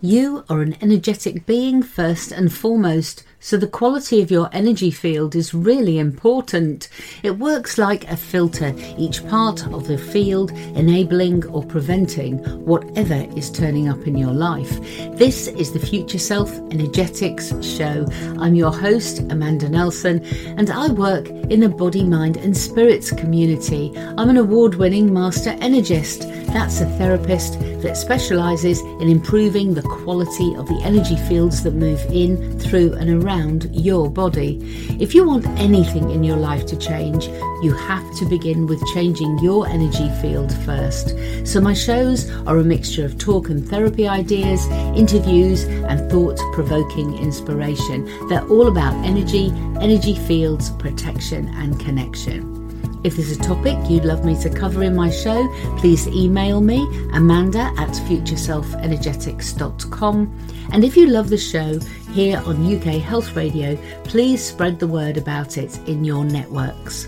You are an energetic being first and foremost, so the quality of your energy field is really important. It works like a filter, each part of the field enabling or preventing whatever is turning up in your life. This is the Future Self Energetics Show. I'm your host, Amanda Nelson, and I work in a body, mind and spirits community. I'm an award-winning master energist. That's a therapist that specialises in improving the quality of the energy fields that move in, through and around your body. If you want anything in your life to change, you have to begin with changing your energy field first. So my shows are a mixture of talk and therapy ideas, interviews and thought-provoking inspiration. They're all about energy fields, protection and connection. If there's a topic you'd love me to cover in my show, please email me, amanda@futureselfenergetics.com. And if you love the show here on UK Health Radio, please spread the word about it in your networks.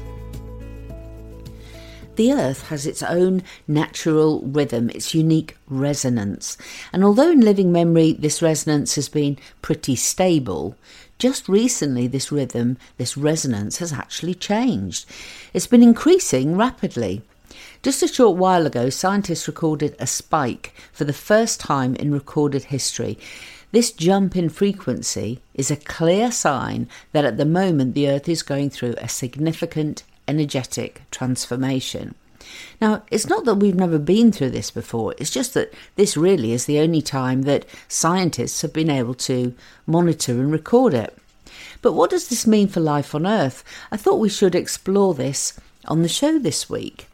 The Earth has its own natural rhythm, its unique resonance. And although in living memory this resonance has been pretty stable, just recently this rhythm, this resonance has actually changed. It's been increasing rapidly. Just a short while ago, scientists recorded a spike for the first time in recorded history. This jump in frequency is a clear sign that at the moment the Earth is going through a significant energetic transformation. Now, it's not that we've never been through this before, it's just that this really is the only time that scientists have been able to monitor and record it. But what does this mean for life on Earth? I thought we should explore this on the show this week.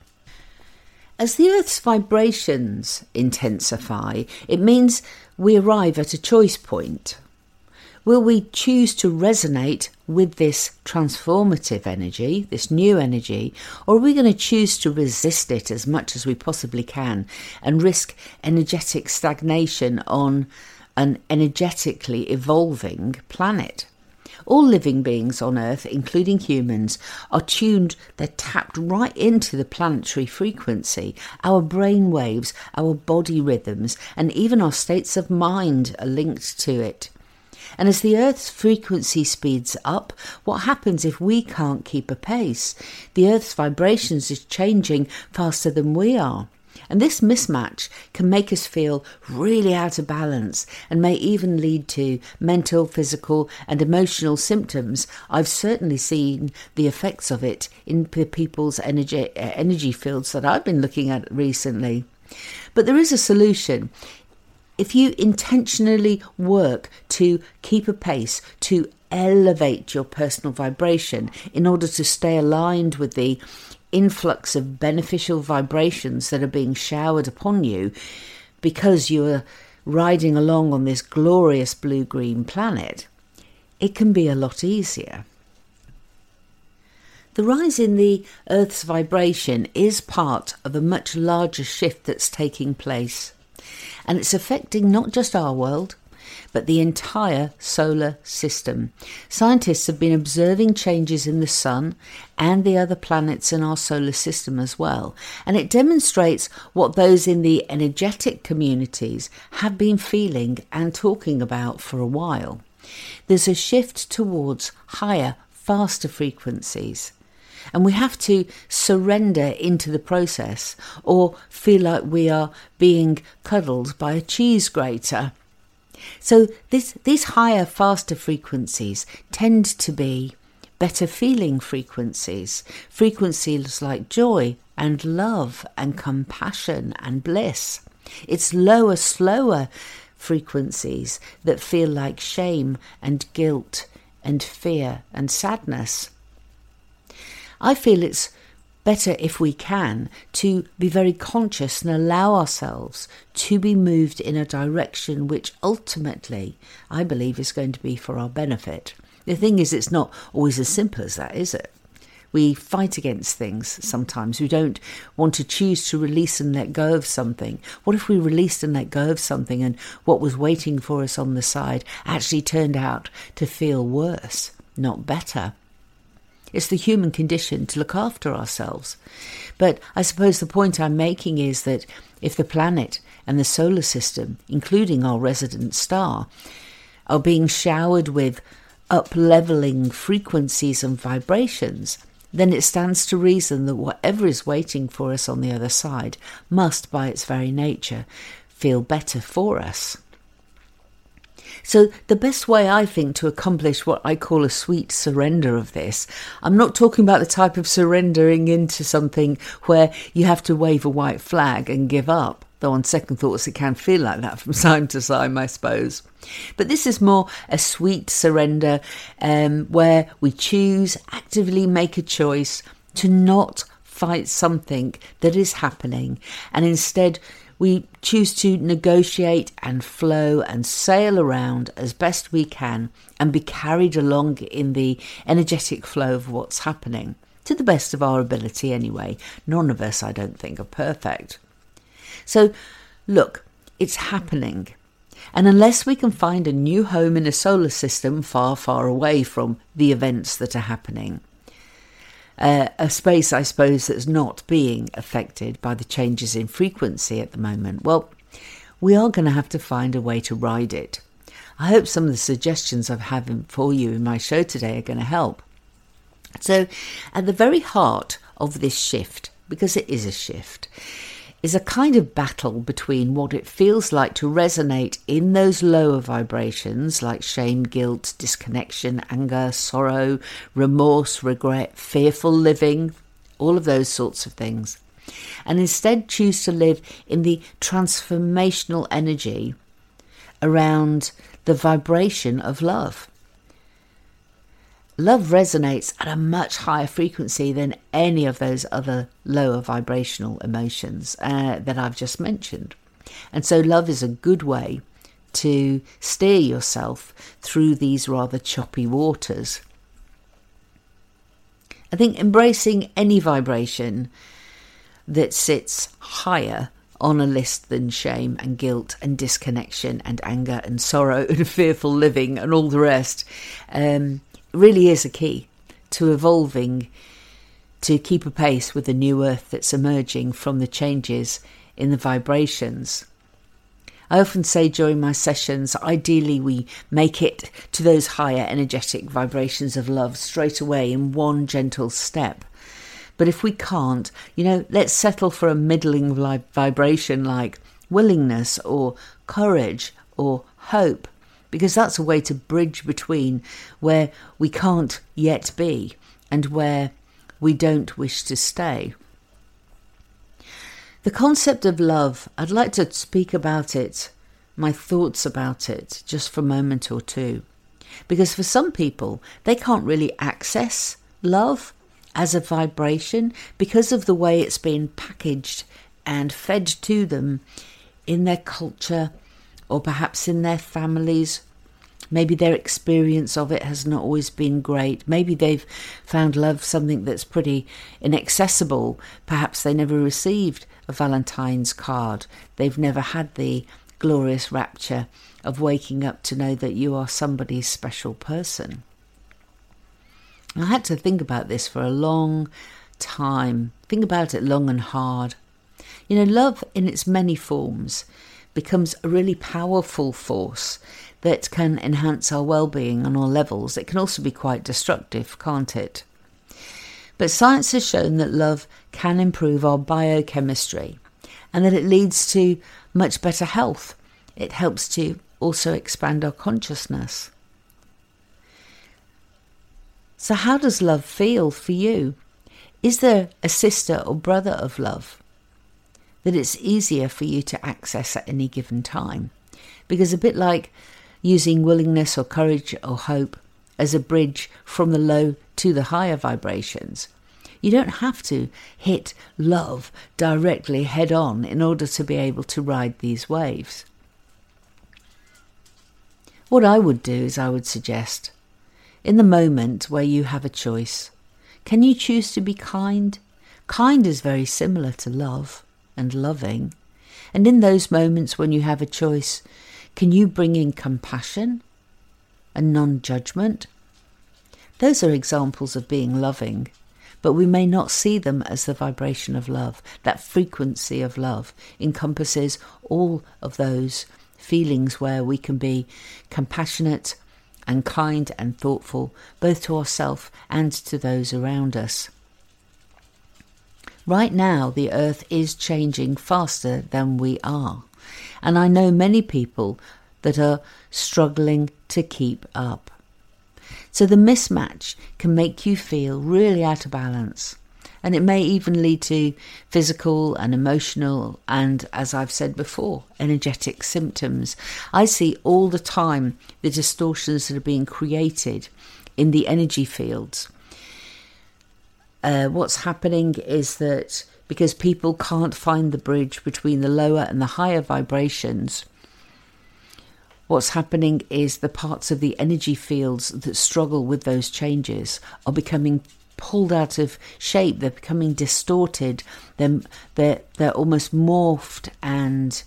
As the Earth's vibrations intensify, it means we arrive at a choice point. Will we choose to resonate with this transformative energy, this new energy, or are we going to choose to resist it as much as we possibly can and risk energetic stagnation on an energetically evolving planet? All living beings on Earth, including humans, are tuned, they're tapped right into the planetary frequency. Our brain waves, our body rhythms, and even our states of mind are linked to it. And as the Earth's frequency speeds up, what happens if we can't keep a pace? The Earth's vibrations is changing faster than we are. And this mismatch can make us feel really out of balance and may even lead to mental, physical and emotional symptoms. I've certainly seen the effects of it in people's energy fields that I've been looking at recently. But there is a solution. If you intentionally work to keep a pace, to elevate your personal vibration in order to stay aligned with the influx of beneficial vibrations that are being showered upon you because you are riding along on this glorious blue-green planet, it can be a lot easier. The rise in the Earth's vibration is part of a much larger shift that's taking place. And it's affecting not just our world, but the entire solar system. Scientists have been observing changes in the sun and the other planets in our solar system as well. And it demonstrates what those in the energetic communities have been feeling and talking about for a while. There's a shift towards higher, faster frequencies. And we have to surrender into the process or feel like we are being cuddled by a cheese grater. So these higher, faster frequencies tend to be better feeling frequencies, frequencies like joy and love and compassion and bliss. It's lower, slower frequencies that feel like shame and guilt and fear and sadness. I feel it's better, if we can, to be very conscious and allow ourselves to be moved in a direction which ultimately, I believe, is going to be for our benefit. The thing is, it's not always as simple as that, is it? We fight against things sometimes. We don't want to choose to release and let go of something. What if we released and let go of something and what was waiting for us on the side actually turned out to feel worse, not better? It's the human condition to look after ourselves. But I suppose the point I'm making is that if the planet and the solar system, including our resident star, are being showered with up-leveling frequencies and vibrations, then it stands to reason that whatever is waiting for us on the other side must, by its very nature, feel better for us. So the best way, I think, to accomplish what I call a sweet surrender of this, I'm not talking about the type of surrendering into something where you have to wave a white flag and give up, though on second thoughts it can feel like that from time to time, I suppose. But this is more a sweet surrender where we actively make a choice to not fight something that is happening, and instead we choose to negotiate and flow and sail around as best we can and be carried along in the energetic flow of what's happening, to the best of our ability anyway. None of us, I don't think, are perfect. So, look, it's happening. And unless we can find a new home in a solar system far, far away from the events that are happening, a space, I suppose, that's not being affected by the changes in frequency at the moment, well, we are going to have to find a way to ride it. I hope some of the suggestions I've had for you in my show today are going to help. So, at the very heart of this shift, because it is a shift, is a kind of battle between what it feels like to resonate in those lower vibrations like shame, guilt, disconnection, anger, sorrow, remorse, regret, fearful living, all of those sorts of things, and instead choose to live in the transformational energy around the vibration of love. Love resonates at a much higher frequency than any of those other lower vibrational emotions that I've just mentioned. And so love is a good way to steer yourself through these rather choppy waters. I think embracing any vibration that sits higher on a list than shame and guilt and disconnection and anger and sorrow and fearful living and all the rest really is a key to evolving to keep a pace with the new earth that's emerging from the changes in the vibrations. I often say during my sessions, ideally we make it to those higher energetic vibrations of love straight away in one gentle step. But if we can't, let's settle for a middling vibration like willingness or courage or hope, because that's a way to bridge between where we can't yet be and where we don't wish to stay. The concept of love, I'd like to speak about it, my thoughts about it, just for a moment or two. Because for some people, they can't really access love as a vibration because of the way it's been packaged and fed to them in their culture, or perhaps in their families. Maybe their experience of it has not always been great. Maybe they've found love something that's pretty inaccessible. Perhaps they never received a Valentine's card. They've never had the glorious rapture of waking up to know that you are somebody's special person. I had to think about this for a long time. Think about it long and hard. Love in its many forms becomes a really powerful force that can enhance our well-being on all levels. It can also be quite destructive, can't it? But science has shown that love can improve our biochemistry and that it leads to much better health. It helps to also expand our consciousness. So how does love feel for you? Is there a sister or brother of love that it's easier for you to access at any given time? Because a bit like using willingness or courage or hope as a bridge from the low to the higher vibrations, you don't have to hit love directly head on in order to be able to ride these waves. What I would do is I would suggest, in the moment where you have a choice, can you choose to be kind? Kind is very similar to love and loving. And in those moments when you have a choice, can you bring in compassion and non-judgment? Those are examples of being loving, but we may not see them as the vibration of love. That frequency of love encompasses all of those feelings where we can be compassionate and kind and thoughtful, both to ourselves and to those around us. Right now, the earth is changing faster than we are, and I know many people that are struggling to keep up. So the mismatch can make you feel really out of balance, and it may even lead to physical and emotional and, as I've said before, energetic symptoms. I see all the time the distortions that are being created in the energy fields. What's happening is that because people can't find the bridge between the lower and the higher vibrations, what's happening is the parts of the energy fields that struggle with those changes are becoming pulled out of shape. They're becoming distorted. They're almost morphed, and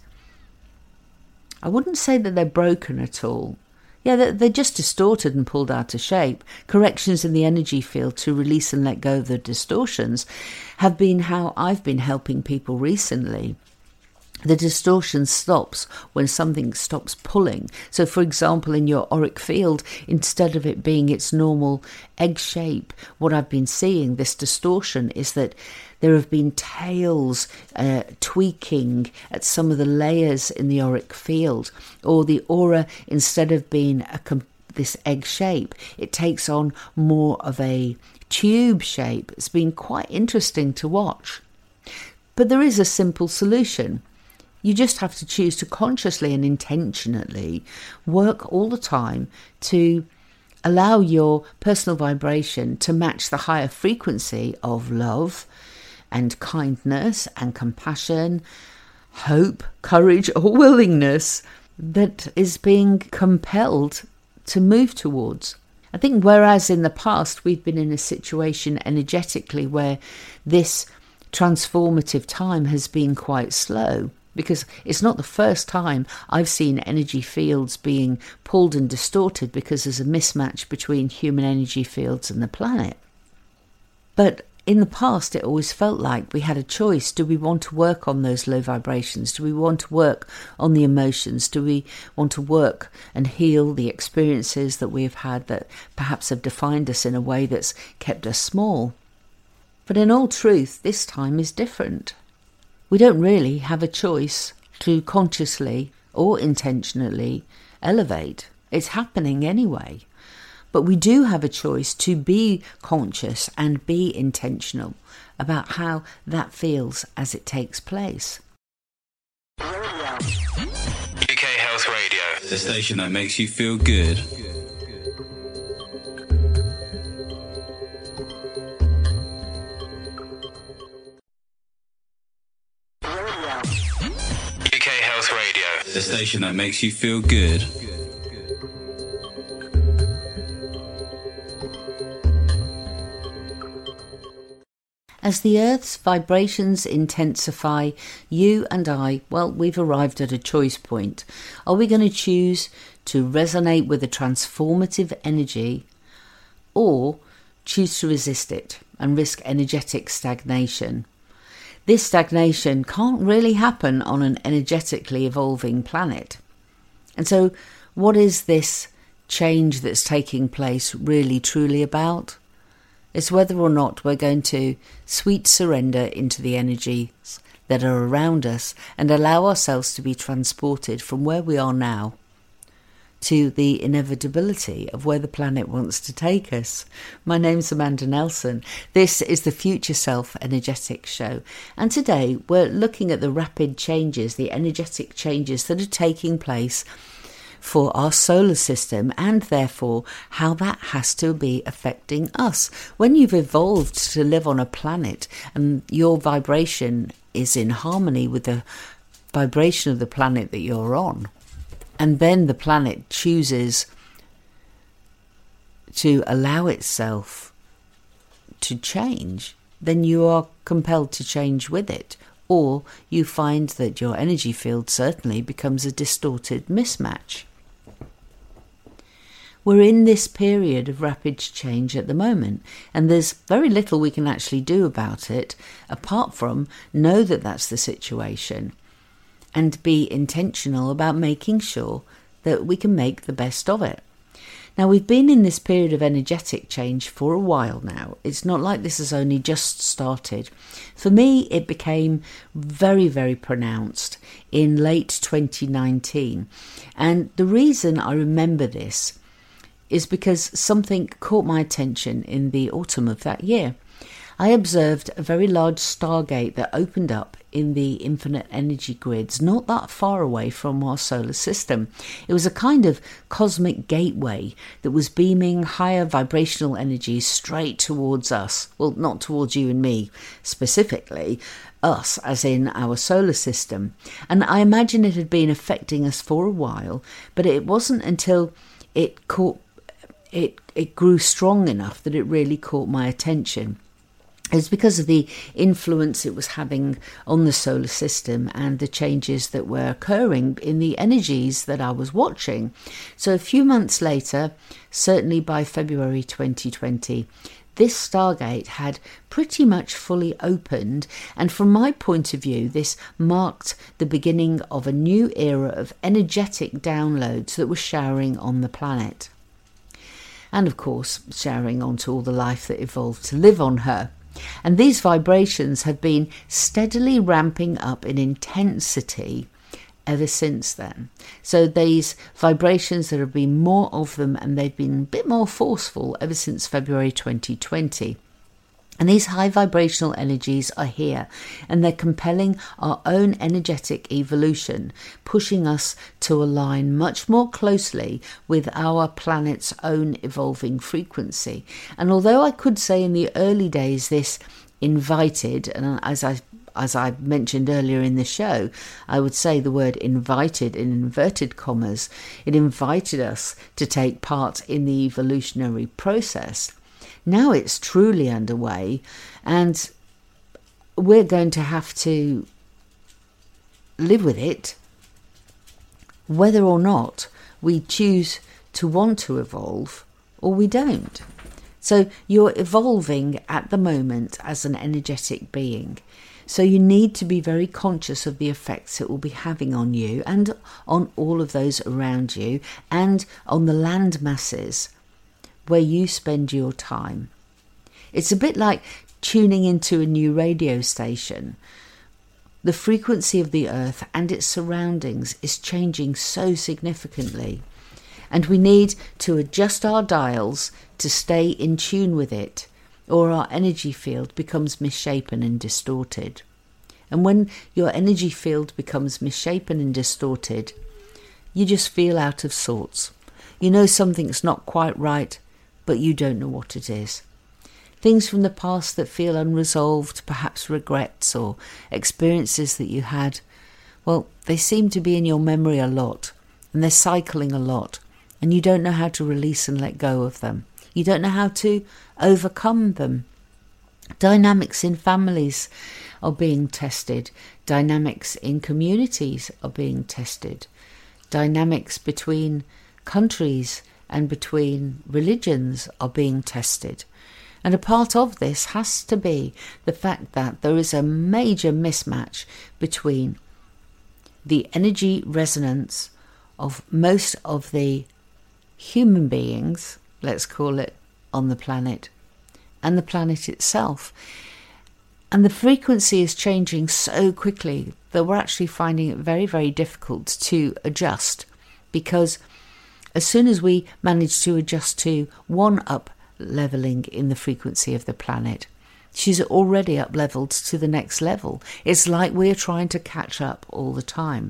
I wouldn't say that they're broken at all. Yeah, they're just distorted and pulled out of shape. Corrections in the energy field to release and let go of the distortions have been how I've been helping people recently. The distortion stops when something stops pulling. So, for example, in your auric field, instead of it being its normal egg shape, what I've been seeing, this distortion, is that there have been tails tweaking at some of the layers in the auric field, or the aura, instead of being this egg shape, it takes on more of a tube shape. It's been quite interesting to watch. But there is a simple solution. You just have to choose to consciously and intentionally work all the time to allow your personal vibration to match the higher frequency of love and kindness and compassion, hope, courage, or willingness that is being compelled to move towards. I think whereas in the past we've been in a situation energetically where this transformative time has been quite slow, because it's not the first time I've seen energy fields being pulled and distorted because there's a mismatch between human energy fields and the planet. But in the past, it always felt like we had a choice. Do we want to work on those low vibrations? Do we want to work on the emotions? Do we want to work and heal the experiences that we've had that perhaps have defined us in a way that's kept us small? But in all truth, this time is different. We don't really have a choice to consciously or intentionally elevate. It's happening anyway. But we do have a choice to be conscious and be intentional about how that feels as it takes place. UK Health Radio, the station that makes you feel good. UK Health Radio, the station that makes you feel good. As the Earth's vibrations intensify, you and I, well, we've arrived at a choice point. Are we going to choose to resonate with a transformative energy, or choose to resist it and risk energetic stagnation? This stagnation can't really happen on an energetically evolving planet. And so, what is this change that's taking place really truly about? It's whether or not we're going to sweet surrender into the energies that are around us and allow ourselves to be transported from where we are now to the inevitability of where the planet wants to take us. My name's Amanda Nelson. This is the Future Self Energetic Show. And today we're looking at the rapid changes, the energetic changes that are taking place for our solar system, and therefore how that has to be affecting us. When you've evolved to live on a planet and your vibration is in harmony with the vibration of the planet that you're on, and then the planet chooses to allow itself to change, then you are compelled to change with it. Or you find that your energy field certainly becomes a distorted mismatch. we're in this period of rapid change at the moment, and there's very little we can actually do about it apart from know that that's the situation and be intentional about making sure that we can make the best of it. Now, we've been in this period of energetic change for a while now. It's not like this has only just started. For me, it became very, very pronounced in late 2019. And the reason I remember this is because something caught my attention in the autumn of that year. I observed a very large stargate that opened up in the infinite energy grids not that far away from our solar system. It was a kind of cosmic gateway that was beaming higher vibrational energies straight towards us. Well, not towards you and me specifically, us as in our solar system. And I imagine it had been affecting us for a while, but it wasn't until it grew strong enough that it really caught my attention. It's because of the influence it was having on the solar system and the changes that were occurring in the energies that I was watching. So a few months later, certainly by February 2020, this Stargate had pretty much fully opened, and from my point of view, this marked the beginning of a new era of energetic downloads that were showering on the planet. And of course, showering onto all the life that evolved to live on her. And these vibrations have been steadily ramping up in intensity ever since then. So these vibrations, there have been more of them, and they've been a bit more forceful ever since February 2020. And these high vibrational energies are here, and they're compelling our own energetic evolution, pushing us to align much more closely with our planet's own evolving frequency. And although I could say in the early days this invited, and as I mentioned earlier in the show, I would say the word invited in inverted commas, it invited us to take part in the evolutionary process. Now it's truly underway, and we're going to have to live with it, whether or not we choose to want to evolve or we don't. So you're evolving at the moment as an energetic being. So you need to be very conscious of the effects it will be having on you and on all of those around you and on the land masses where you spend your time. It's a bit like tuning into a new radio station. The frequency of the earth and its surroundings is changing so significantly, and we need to adjust our dials to stay in tune with it, or our energy field becomes misshapen and distorted. And when your energy field becomes misshapen and distorted, you just feel out of sorts. You know something's not quite right, but you don't know what it is. Things from the past that feel unresolved, perhaps regrets or experiences that you had, well, they seem to be in your memory a lot, and they're cycling a lot, and you don't know how to release and let go of them. You don't know how to overcome them. Dynamics in families are being tested. Dynamics in communities are being tested. Dynamics between countries and between religions are being tested. And a part of this has to be the fact that there is a major mismatch between the energy resonance of most of the human beings, let's call it, on the planet, and the planet itself. And the frequency is changing so quickly that we're actually finding it very, very difficult to adjust, because as soon as we manage to adjust to one up leveling in the frequency of the planet, she's already up leveled to the next level. It's like we're trying to catch up all the time.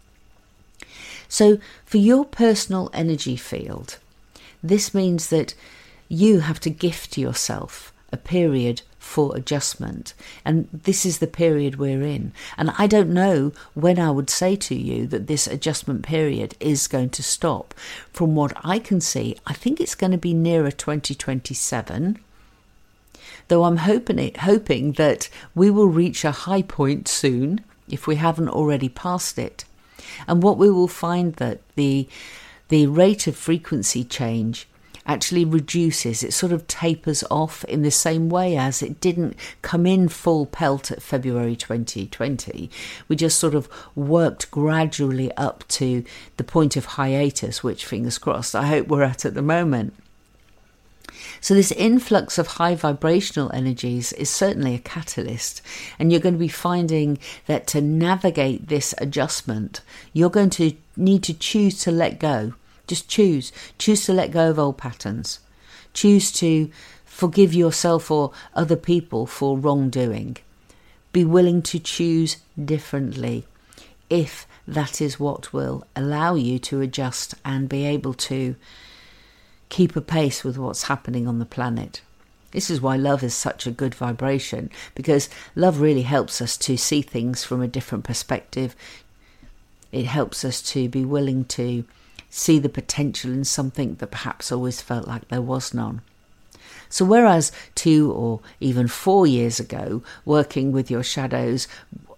So for your personal energy field, this means that you have to gift yourself a period for adjustment, and this is the period we're in. And I don't know when I would say to you that this adjustment period is going to stop. From what I can see, I think it's going to be nearer 2027, though I'm hoping that we will reach a high point soon if we haven't already passed it. And what we will find that the the rate of frequency change actually reduces. It sort of tapers off in the same way as it didn't come in full pelt at February 2020. We just sort of worked gradually up to the point of hiatus, which, fingers crossed, I hope we're at the moment. So this influx of high vibrational energies is certainly a catalyst, and you're going to be finding that to navigate this adjustment, you're going to need to choose to let go. Just choose to let go of old patterns. Choose to forgive yourself or other people for wrongdoing. Be willing to choose differently if that is what will allow you to adjust and be able to keep a pace with what's happening on the planet. This is why love is such a good vibration, because love really helps us to see things from a different perspective. It helps us to be willing to see the potential in something that perhaps always felt like there was none. So whereas 2 or even 4 years ago, working with your shadows,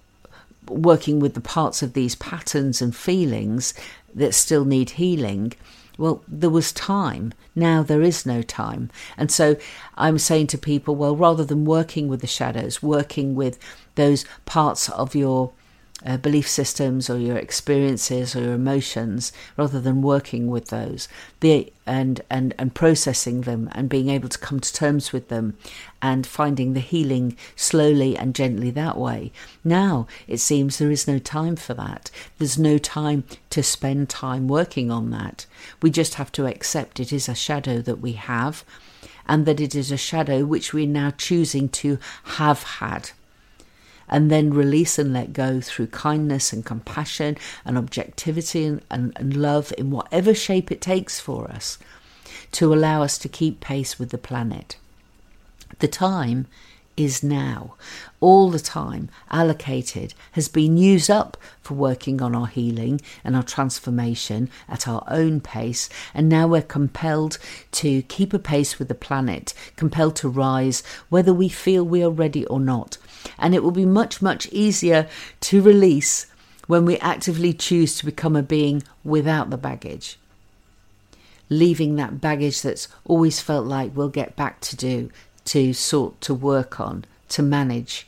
working with the parts of these patterns and feelings that still need healing, well, there was time. Now there is no time. And so I'm saying to people, well, rather than working with the shadows, working with those parts of your belief systems or your experiences or your emotions, rather than working with those, and processing them and being able to come to terms with them and finding the healing slowly and gently that way. Now it seems there is no time for that. There's no time to spend time working on that. We just have to accept it is a shadow that we have, and that it is a shadow which we're now choosing to have had. And then release and let go through kindness and compassion and objectivity and love in whatever shape it takes for us to allow us to keep pace with the planet. The time is now. All the time allocated has been used up for working on our healing and our transformation at our own pace, and now we're compelled to keep a pace with the planet, compelled to rise whether we feel we are ready or not. And it will be much, much easier to release when we actively choose to become a being without the baggage. Leaving that baggage that's always felt like we'll get back to do, to sort, to work on, to manage,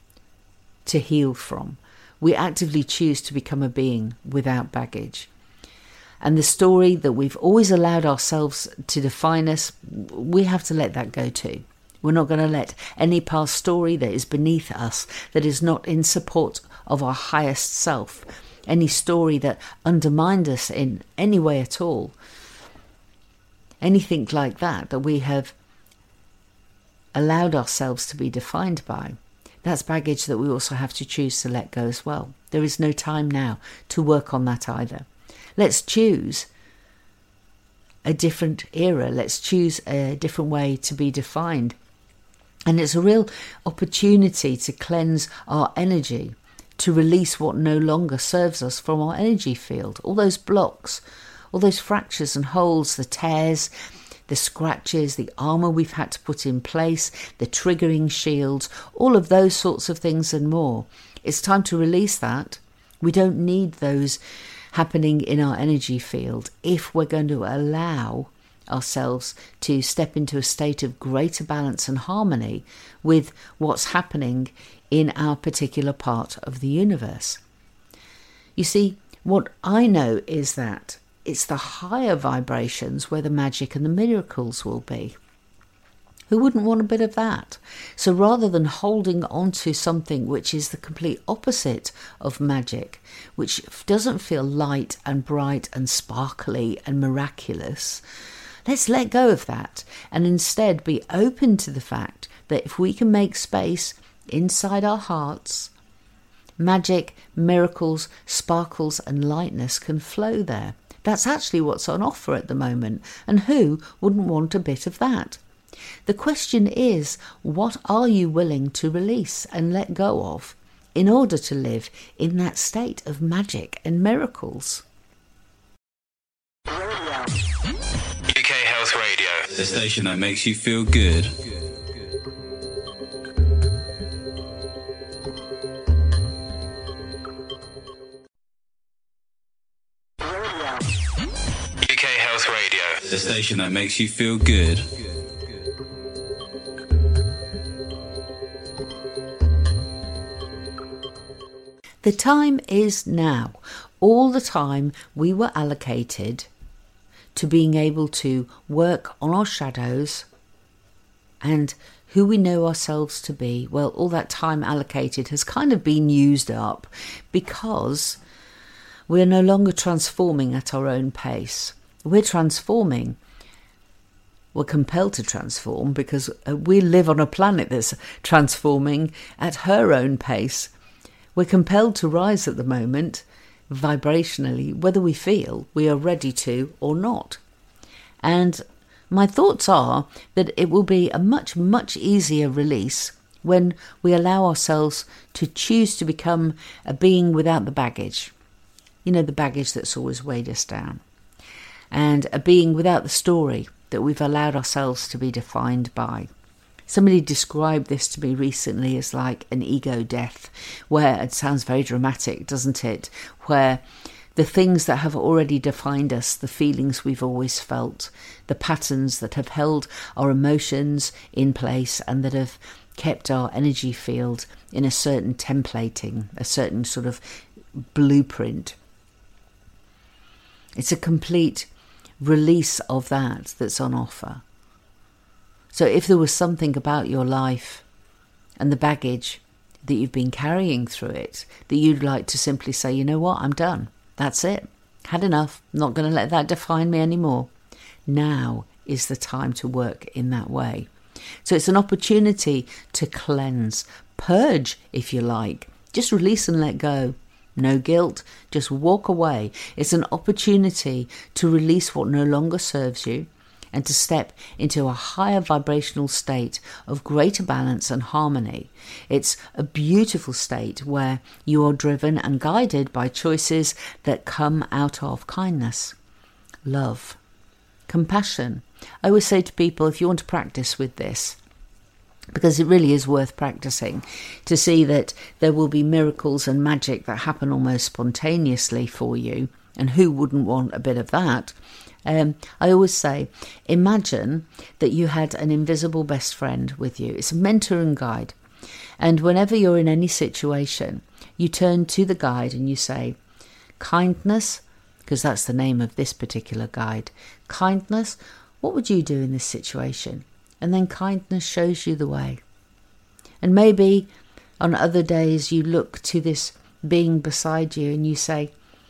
to heal from. We actively choose to become a being without baggage. And the story that we've always allowed ourselves to define us, we have to let that go too. We're not going to let any past story that is beneath us, that is not in support of our highest self, any story that undermined us in any way at all, anything like that, that we have allowed ourselves to be defined by, that's baggage that we also have to choose to let go as well. There is no time now to work on that either. Let's choose a different era. Let's choose a different way to be defined. And it's a real opportunity to cleanse our energy, to release what no longer serves us from our energy field. All those blocks, all those fractures and holes, the tears, the scratches, the armour we've had to put in place, the triggering shields, all of those sorts of things and more. It's time to release that. We don't need those happening in our energy field if we're going to allow ourselves to step into a state of greater balance and harmony with what's happening in our particular part of the universe. You see, what I know is that it's the higher vibrations where the magic and the miracles will be. Who wouldn't want a bit of that? So rather than holding on to something which is the complete opposite of magic, which doesn't feel light and bright and sparkly and miraculous, let's let go of that and instead be open to the fact that if we can make space inside our hearts, magic, miracles, sparkles and lightness can flow there. That's actually what's on offer at the moment, and who wouldn't want a bit of that? The question is, what are you willing to release and let go of in order to live in that state of magic and miracles? UK Health Radio, the station that makes you feel good. UK Health Radio, the station that makes you feel good. The time is now. All the time we were allocated to being able to work on our shadows and who we know ourselves to be, well, all that time allocated has kind of been used up because we're no longer transforming at our own pace. We're transforming. We're compelled to transform because we live on a planet that's transforming at her own pace. We're compelled to rise at the moment, vibrationally, whether we feel we are ready to or not. And my thoughts are that it will be a much, much easier release when we allow ourselves to choose to become a being without the baggage. You know, the baggage that's always weighed us down. And a being without the story that we've allowed ourselves to be defined by. Somebody described this to me recently as like an ego death, where it sounds very dramatic, doesn't it? Where the things that have already defined us, the feelings we've always felt, the patterns that have held our emotions in place and that have kept our energy field in a certain templating, a certain sort of blueprint. It's a complete release of that that's on offer. So if there was something about your life and the baggage that you've been carrying through it, that you'd like to simply say, you know what, I'm done. That's it. Had enough. Not going to let that define me anymore. Now is the time to work in that way. So it's an opportunity to cleanse, purge, if you like. Just release and let go. No guilt. Just walk away. It's an opportunity to release what no longer serves you and to step into a higher vibrational state of greater balance and harmony. It's a beautiful state where you are driven and guided by choices that come out of kindness, love, compassion. I always say to people, if you want to practice with this, because it really is worth practicing, to see that there will be miracles and magic that happen almost spontaneously for you, and who wouldn't want a bit of that? I always say, imagine that you had an invisible best friend with you. It's a mentor and guide. And whenever you're in any situation, you turn to the guide and you say, kindness, because that's the name of this particular guide. Kindness, what would you do in this situation? And then kindness shows you the way. And maybe on other days you look to this being beside you and you say,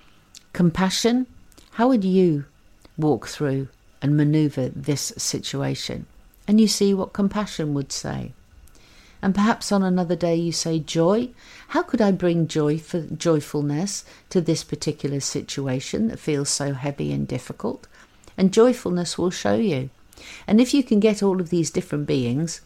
compassion, how would you walk through and maneuver this situation? And you see what compassion would say. And perhaps on another day you say, joy, how could I bring joyfulness to this particular situation that feels so heavy and difficult? And joyfulness will show you. And if you can get all of these different beings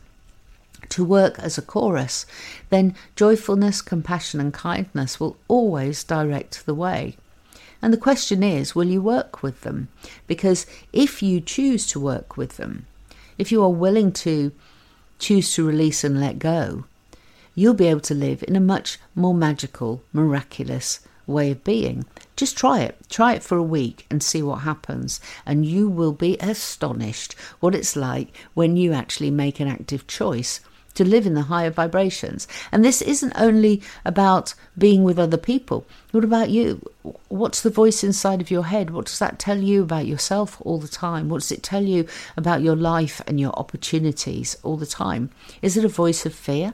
to work as a chorus, then joyfulness, compassion and kindness will always direct the way. And the question is, will you work with them? Because if you choose to work with them, if you are willing to choose to release and let go, you'll be able to live in a much more magical, miraculous way of being. Just try it. Try it for a week and see what happens. And you will be astonished what it's like when you actually make an active choice to live in the higher vibrations. And this isn't only about being with other people. What about you? What's the voice inside of your head? What does that tell you about yourself all the time? What does it tell you about your life and your opportunities all the time? Is it a voice of fear?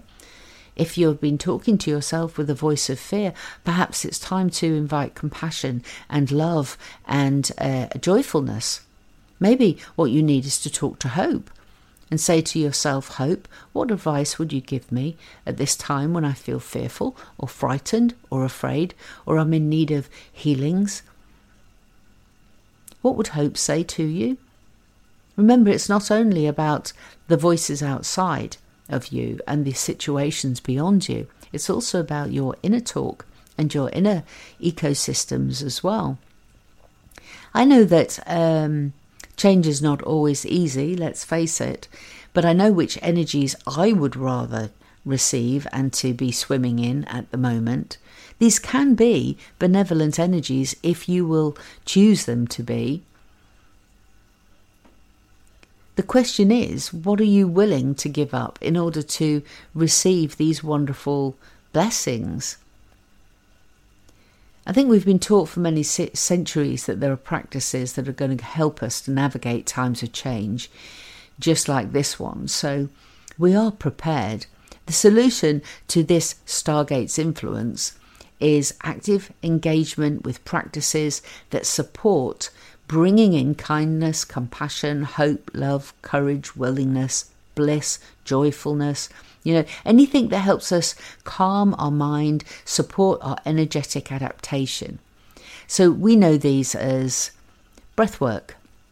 If you've been talking to yourself with a voice of fear, perhaps it's time to invite compassion and love and joyfulness. Maybe what you need is to talk to hope and say to yourself, Hope, what advice would you give me at this time when I feel fearful or frightened or afraid or I'm in need of healings? What would Hope say to you? Remember, it's not only about the voices outside of you and the situations beyond you. It's also about your inner talk and your inner ecosystems as well. I know that change is not always easy, let's face it, but I know which energies I would rather receive and to be swimming in at the moment. These can be benevolent energies if you will choose them to be. The question is, what are you willing to give up in order to receive these wonderful blessings? I think we've been taught for many centuries that there are practices that are going to help us to navigate times of change, just like this one. So we are prepared. The solution to this Stargate's influence is active engagement with practices that support bringing in kindness, compassion, hope, love, courage, willingness, bliss, joyfulness, anything that helps us calm our mind, support our energetic adaptation. So we know these as breathwork,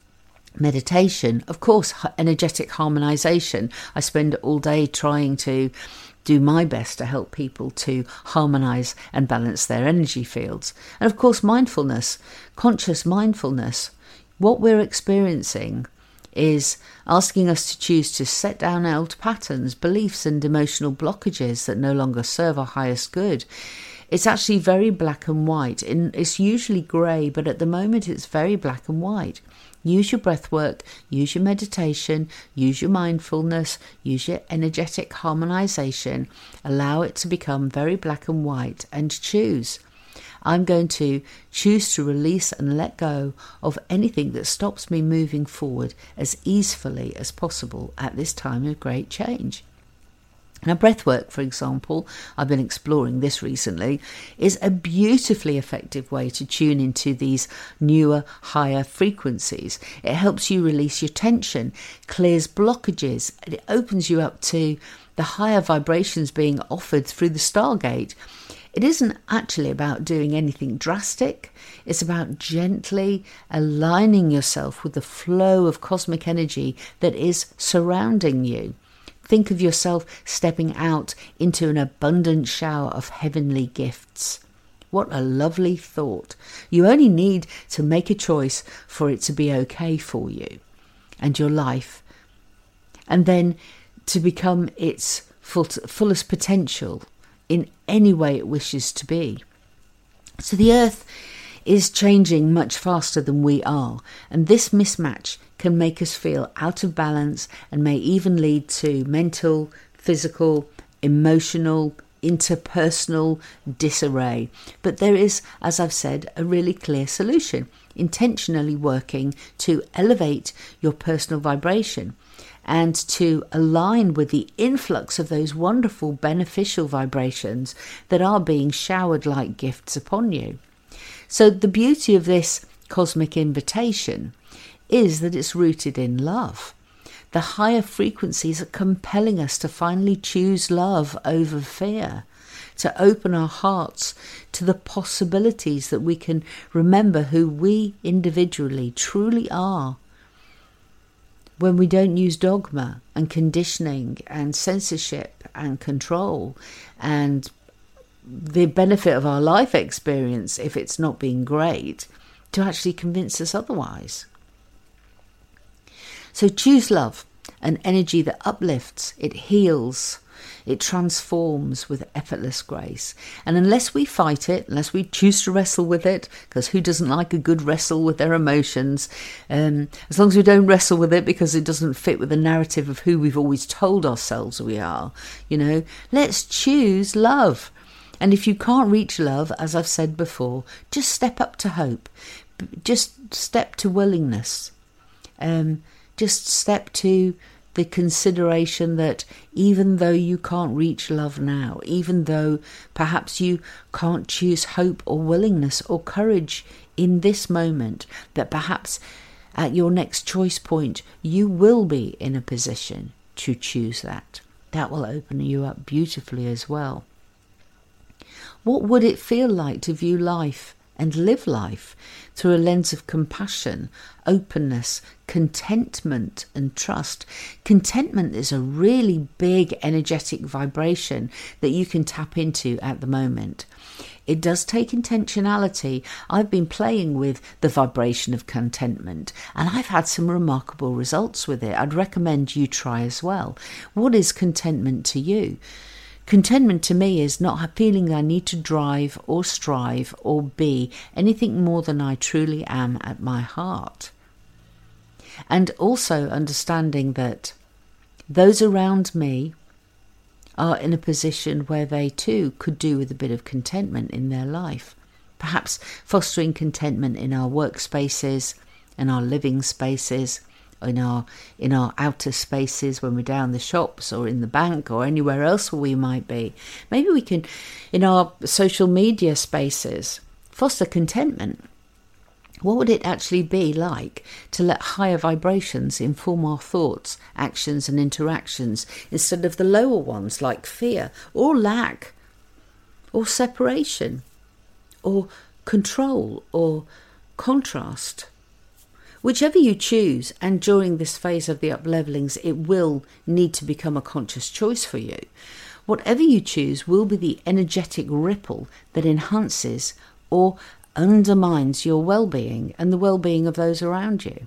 meditation, of course, energetic harmonization. I spend all day trying to do my best to help people to harmonize and balance their energy fields. And of course, mindfulness, conscious mindfulness. What we're experiencing is asking us to choose to set down old patterns, beliefs and emotional blockages that no longer serve our highest good. It's actually very black and white. It's usually grey, but at the moment it's very black and white. Use your breath work, use your meditation, use your mindfulness, use your energetic harmonization. Allow it to become very black and white and choose. I'm going to choose to release and let go of anything that stops me moving forward as easily as possible at this time of great change. Now, breathwork, for example, I've been exploring this recently, is a beautifully effective way to tune into these newer, higher frequencies. It helps you release your tension, clears blockages, and it opens you up to the higher vibrations being offered through the Stargate. It isn't actually about doing anything drastic. It's about gently aligning yourself with the flow of cosmic energy that is surrounding you. Think of yourself stepping out into an abundant shower of heavenly gifts. What a lovely thought. You only need to make a choice for it to be okay for you and your life, and then to become its fullest potential in any way it wishes to be. So the Earth is changing much faster than we are, and this mismatch can make us feel out of balance and may even lead to mental, physical, emotional, interpersonal disarray. But there is, as I've said, a really clear solution: intentionally working to elevate your personal vibration and to align with the influx of those wonderful beneficial vibrations that are being showered like gifts upon you. So the beauty of this cosmic invitation is that it's rooted in love. The higher frequencies are compelling us to finally choose love over fear, to open our hearts to the possibilities that we can remember who we individually truly are, when we don't use dogma and conditioning and censorship and control and the benefit of our life experience, if it's not been great, to actually convince us otherwise. So choose love, an energy that uplifts, it heals, it transforms with effortless grace. And unless we fight it, unless we choose to wrestle with it, because who doesn't like a good wrestle with their emotions, as long as we don't wrestle with it because it doesn't fit with the narrative of who we've always told ourselves we are, let's choose love. And if you can't reach love, as I've said before, just step up to hope. Just step to willingness. Just step to the consideration that even though you can't reach love now, even though perhaps you can't choose hope or willingness or courage in this moment, that perhaps at your next choice point, you will be in a position to choose that. That will open you up beautifully as well. What would it feel like to view life and live life through a lens of compassion, openness, contentment and trust? Contentment is a really big energetic vibration that you can tap into at the moment. It does take intentionality. I've been playing with the vibration of contentment and I've had some remarkable results with it. I'd recommend you try as well. What is contentment to you? Contentment to me is not feeling I need to drive or strive or be anything more than I truly am at my heart. And also understanding that those around me are in a position where they too could do with a bit of contentment in their life. Perhaps fostering contentment in our workspaces, in our living spaces, in our outer spaces when we're down the shops or in the bank or anywhere else where we might be. Maybe we can, in our social media spaces, foster contentment. What would it actually be like to let higher vibrations inform our thoughts, actions and interactions instead of the lower ones like fear or lack or separation or control or contrast? Whichever you choose, and during this phase of the up-levelings, it will need to become a conscious choice for you. Whatever you choose will be the energetic ripple that enhances or undermines your well-being and the well-being of those around you.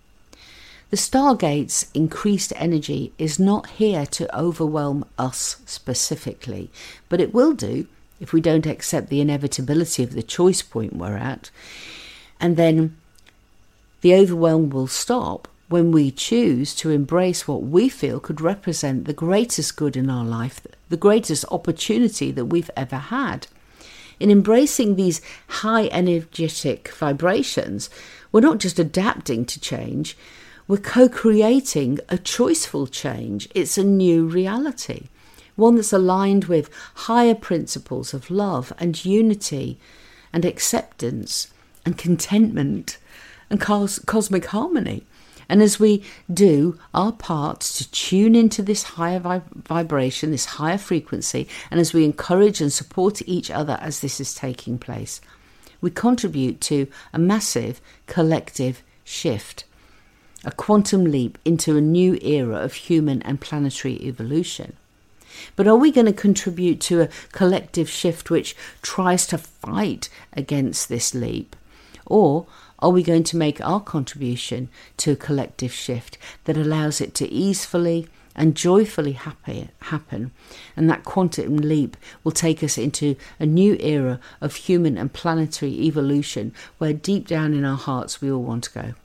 The Stargate's increased energy is not here to overwhelm us specifically, but it will do if we don't accept the inevitability of the choice point we're at, and then the overwhelm will stop when we choose to embrace what we feel could represent the greatest good in our life, the greatest opportunity that we've ever had. In embracing these high energetic vibrations, we're not just adapting to change, we're co-creating a choiceful change. It's a new reality, one that's aligned with higher principles of love and unity and acceptance and contentment and cosmic harmony. And as we do our part to tune into this higher vibration, this higher frequency, and as we encourage and support each other as this is taking place, we contribute to a massive collective shift, a quantum leap into a new era of human and planetary evolution. But are we going to contribute to a collective shift which tries to fight against this leap? Or are we going to make our contribution to a collective shift that allows it to easily and joyfully happen? And that quantum leap will take us into a new era of human and planetary evolution where deep down in our hearts we all want to go.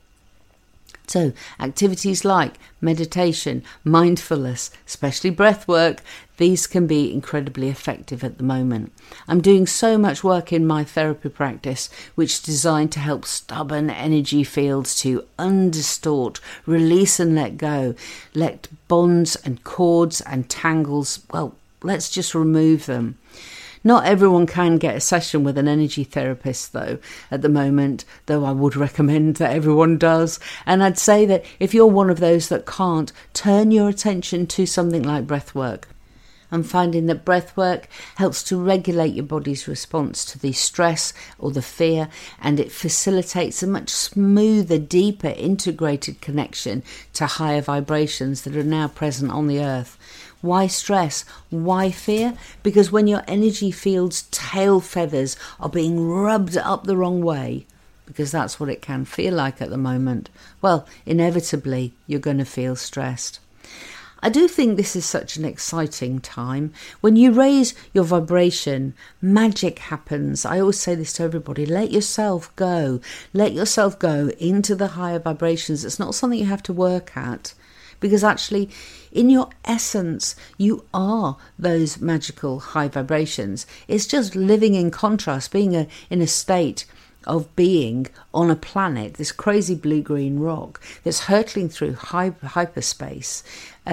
So activities like meditation, mindfulness, especially breath work, these can be incredibly effective at the moment. I'm doing so much work in my therapy practice, which is designed to help stubborn energy fields to undistort, release and let go. Let bonds and cords and tangles, well, let's just remove them. Not everyone can get a session with an energy therapist, though, at the moment, though I would recommend that everyone does. And I'd say that if you're one of those that can't, turn your attention to something like breath work. I'm finding that breath work helps to regulate your body's response to the stress or the fear, and it facilitates a much smoother, deeper, integrated connection to higher vibrations that are now present on the earth. Why stress? Why fear? Because when your energy field's tail feathers are being rubbed up the wrong way, because that's what it can feel like at the moment, well, inevitably you're going to feel stressed. I do think this is such an exciting time. When you raise your vibration, magic happens. I always say this to everybody, let yourself go. Let yourself go into the higher vibrations. It's not something you have to work at. Because actually, in your essence, you are those magical high vibrations. It's just living in contrast, being in a state of being on a planet, this crazy blue-green rock that's hurtling through hyperspace.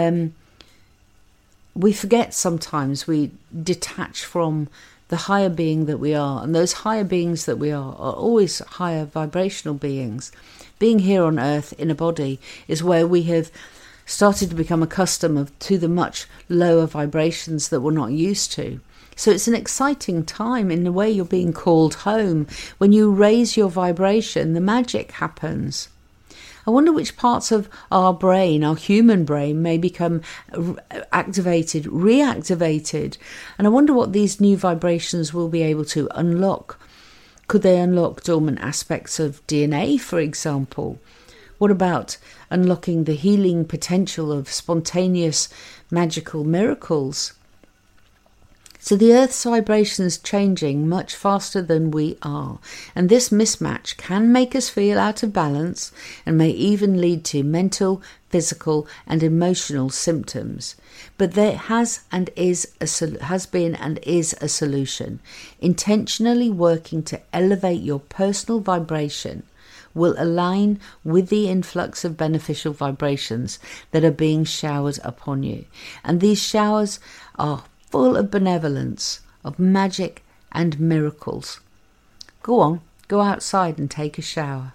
We forget sometimes, we detach from the higher being that we are. And those higher beings that we are always higher vibrational beings. Being here on Earth in a body is where we have started to become accustomed to the much lower vibrations that we're not used to. So it's an exciting time in the way you're being called home. When you raise your vibration, the magic happens. I wonder which parts of our brain, our human brain, may become activated, reactivated. And I wonder what these new vibrations will be able to unlock. Could they unlock dormant aspects of DNA, for example? What about unlocking the healing potential of spontaneous magical miracles? So the Earth's vibration is changing much faster than we are, and this mismatch can make us feel out of balance and may even lead to mental, physical and emotional symptoms. But there has been and is a solution. Intentionally working to elevate your personal vibration will align with the influx of beneficial vibrations that are being showered upon you. And these showers are full of benevolence, of magic and miracles. Go on, go outside and take a shower.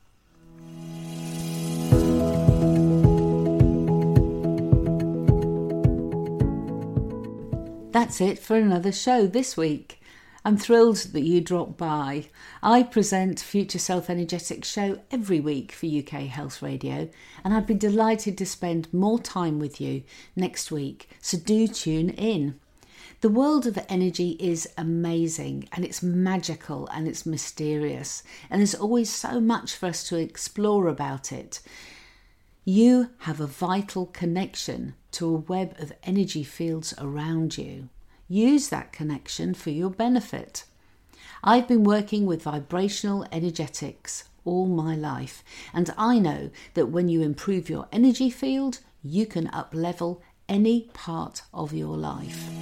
That's it for another show this week. I'm thrilled that you dropped by. I present Future Self Energetics show every week for UK Health Radio, and I'd be delighted to spend more time with you next week, so do tune in. The world of energy is amazing, and it's magical and it's mysterious, and there's always so much for us to explore about it. You have a vital connection to a web of energy fields around you. Use that connection for your benefit. I've been working with vibrational energetics all my life, and I know that when you improve your energy field, you can up-level any part of your life.